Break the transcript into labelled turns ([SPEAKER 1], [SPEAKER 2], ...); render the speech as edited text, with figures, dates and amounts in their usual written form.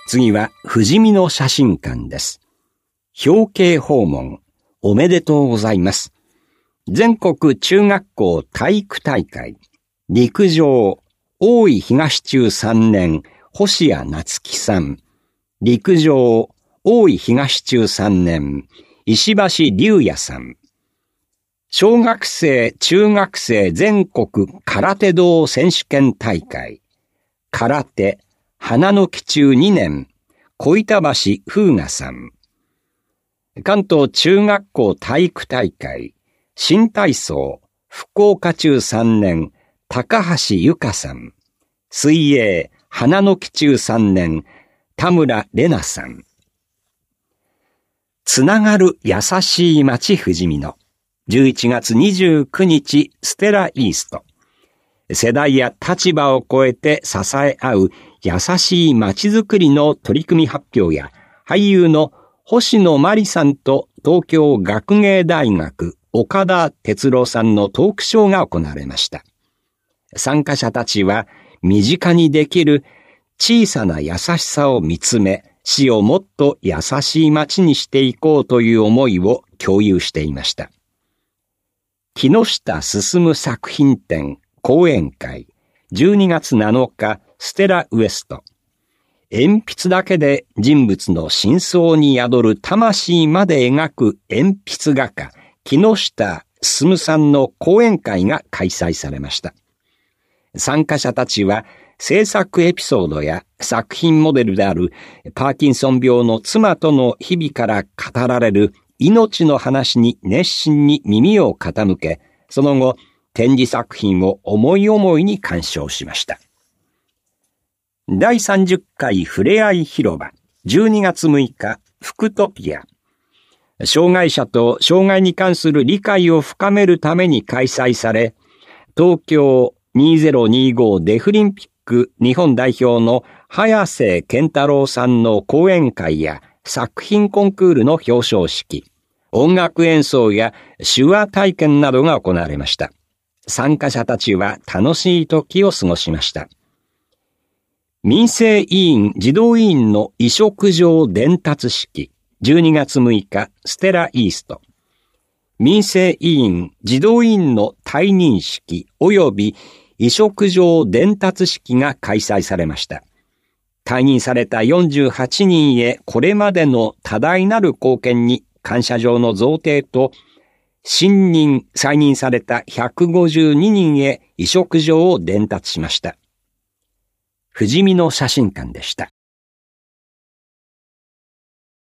[SPEAKER 1] 次は富士見の写真館です。表敬訪問おめでとうございます。全国中学校体育大会陸上大井東中3年星谷夏樹さん、陸上大井東中3年石橋龍也さん、小学生中学生全国空手道選手権大会空手花の木中2年小板橋風雅さん、関東中学校体育大会新体操福岡中3年高橋由香さん、水泳花の木中3年田村玲奈さん。つながる優しい街富士見の11月29日ステライースト。世代や立場を超えて支え合う優しい街づくりの取り組み発表や、俳優の星野真里さんと東京学芸大学岡田哲郎さんのトークショーが行われました。参加者たちは身近にできる小さな優しさを見つめ、市をもっと優しい街にしていこうという思いを共有していました。木下進作品展講演会12月7日ステラウエスト。鉛筆だけで人物の深層に宿る魂まで描く鉛筆画家木下進さんの講演会が開催されました。参加者たちは制作エピソードや作品モデルであるパーキンソン病の妻との日々から語られる命の話に熱心に耳を傾け、その後展示作品を思い思いに鑑賞しました。第30回ふれあい広場12月6日フクトピア。障害者と障害に関する理解を深めるために開催され、東京2025デフリンピック日本代表の早瀬健太郎さんの講演会や作品コンクールの表彰式、音楽演奏や手話体験などが行われました。参加者たちは楽しい時を過ごしました。民生委員児童委員の委嘱状伝達式12月6日ステライースト。民生委員児童委員の退任式及び委嘱状伝達式が開催されました。退任された48人へこれまでの多大なる貢献に感謝状の贈呈と、新任再任された152人へ委嘱状を伝達しました。富士見の写真館でした。